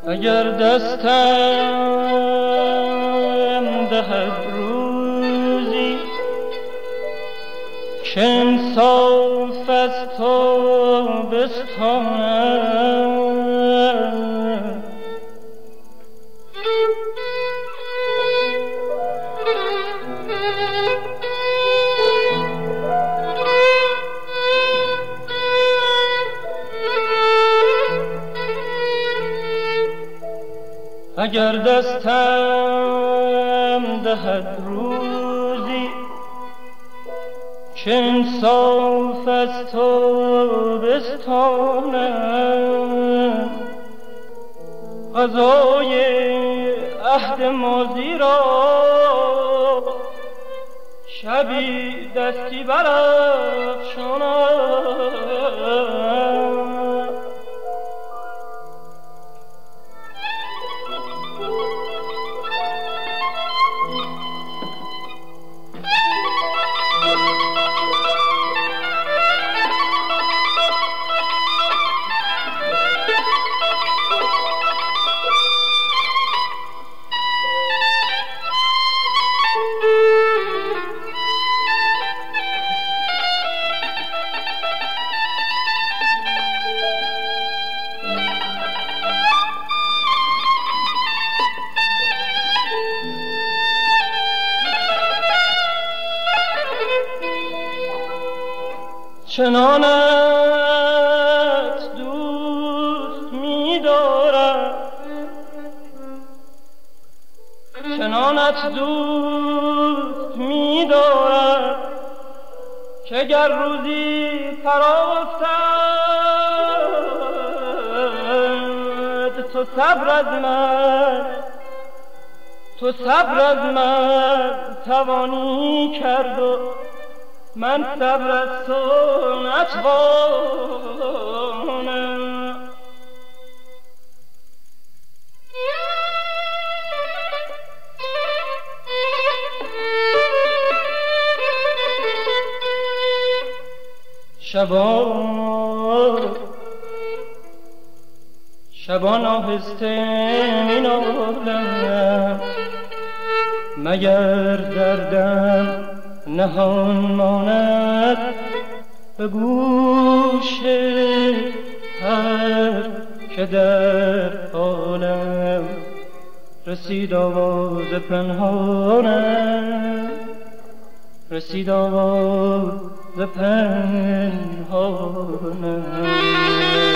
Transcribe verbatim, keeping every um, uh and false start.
اگر دستم دهد روزی که انصاف از تو بستانم، اگر دستم دهد روزی که انصاف از تو بستانم، قضای عهد ماضی را شبی دستی برافشانم. چنانت دوست می دارم، چنانت دوست می دارم که گر روزی فرا افتد تو صبر از من، تو صبر از من توانی کرد و من صبر از تو نتوانم. شبان شبان آهسته می نالم، مگر دردم نهان ماند به گوش هر که در عالم رسید آواز پنهانم، رسید آواز پنهانم.